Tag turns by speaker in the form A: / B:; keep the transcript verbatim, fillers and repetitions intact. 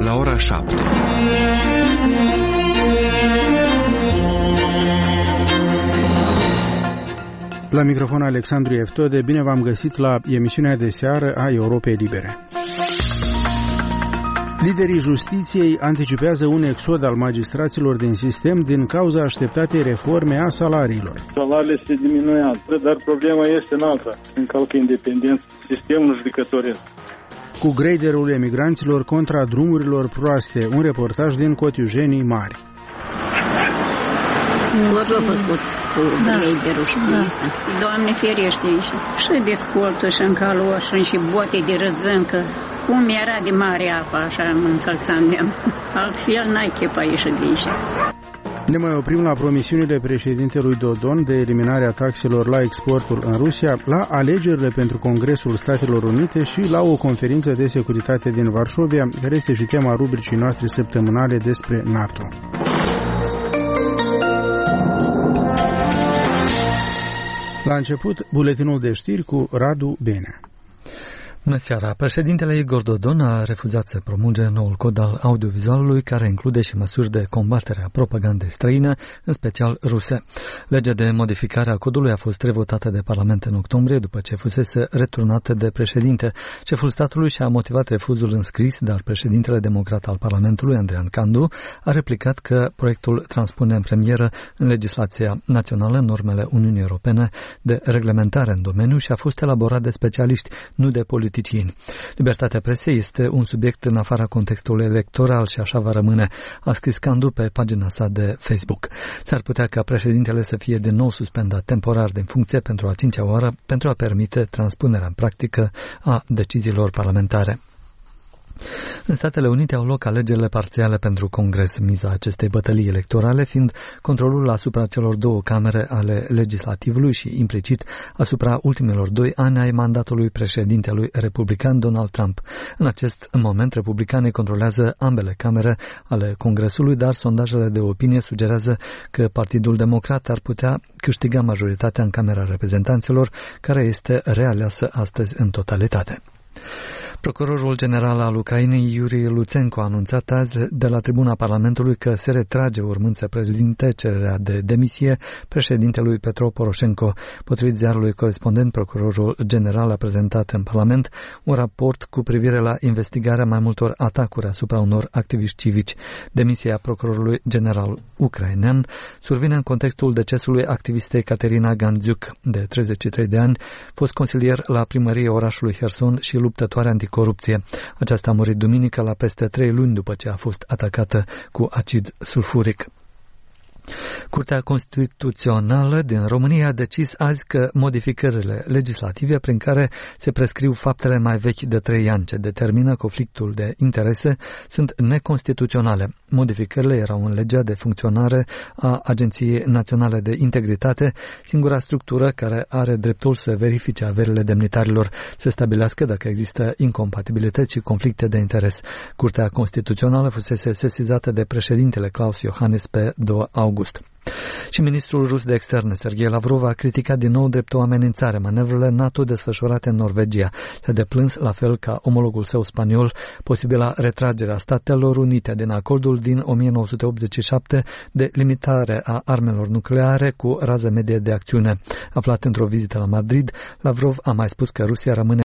A: la ora șapte.
B: La microfon Alexandru Eftode, bine v-am găsit la emisiunea de seară a Europei Libere. Liderii justiției anticipează un exod al magistraților din sistem din cauza așteptatei reforme a salariilor.
C: Salariile se diminuează, dar problema este în alta, încalcă independența sistemul judecătoresc.
B: Cu graderul emigranților contra drumurilor proaste, un reportaj din Cotiujenii Mari.
D: Nu l-a făcut cu graderul și de asta. Doamne ferește și de scolțul și în caloșă și bote de răzâncă. Cum era de mare apa, așa mă încălțam eu. Altfel n-ai chef a ieșit de aici.
B: Ne mai oprim la promisiunile președintelui Dodon de eliminarea taxelor la exportul în Rusia, la alegerile pentru Congresul Statelor Unite și la o conferință de securitate din Varșovia, care este și tema rubricii noastre săptămânale despre NATO. La început, buletinul de știri cu Radu Benea.
E: Bună seara! Președintele Igor Dodon a refuzat să promulge noul cod al audiovizualului, care include și măsuri de combatere a propagandei străine, în special ruse. Legea de modificare a codului a fost revotată de Parlament în octombrie, după ce fusese returnată de președinte. Șeful statului și-a motivat refuzul în scris, dar președintele democrat al Parlamentului, Andrean Candu, a replicat că proiectul transpune în premieră în legislația națională normele Uniunii Europene de reglementare în domeniu și a fost elaborat de specialiști, nu de politicieni. Libertatea presei este un subiect în afara contextului electoral și așa va rămâne, a scris Candu pe pagina sa de Facebook. S-ar putea ca președintele să fie din nou suspendat temporar din funcție pentru a cincea oară pentru a permite transpunerea în practică a deciziilor parlamentare. În Statele Unite au loc alegerile parțiale pentru Congres, miza acestei bătălii electorale fiind controlul asupra celor două camere ale legislativului și implicit asupra ultimilor doi ani ai mandatului președintelui republican Donald Trump. În acest moment, republicanii controlează ambele camere ale Congresului, dar sondajele de opinie sugerează că Partidul Democrat ar putea câștiga majoritatea în Camera Reprezentanților, care este realeasă astăzi în totalitate. Procurorul general al Ucrainei, Iuri Luțenko, a anunțat azi de la tribuna Parlamentului că se retrage urmând să prezinte cererea de demisie președintelui Petro Poroșenko. Potrivit ziarului Corespondent, procurorul general a prezentat în Parlament un raport cu privire la investigarea mai multor atacuri asupra unor activiști civici. Demisia procurorului general ucrainean survine în contextul decesului activistei Caterina Gandziuk, de treizeci și trei de ani, fost consilier la primăria orașului Herson și luptătoare anticorupție. Aceasta a murit duminică la peste trei luni după ce a fost atacată cu acid sulfuric. Curtea Constituțională din România a decis azi că modificările legislative prin care se prescriu faptele mai vechi de trei ani ce determină conflictul de interese sunt neconstituționale. Modificările erau în legea de funcționare a Agenției Naționale de Integritate, singura structură care are dreptul să verifice averile demnitarilor, să stabilească dacă există incompatibilități și conflicte de interes. Curtea Constituțională fusese sesizată de președintele Klaus Iohannis pe doi august. Și ministrul rus de externe, Sergei Lavrov, a criticat din nou drept o amenințare manevrele NATO desfășurate în Norvegia și a deplâns, la fel ca omologul său spaniol, posibila retragerea Statelor Unite din acordul din o mie nouă sute optzeci și șapte de limitare a armelor nucleare cu rază medie de acțiune. Aflat într-o vizită la Madrid, Lavrov a mai spus că Rusia rămâne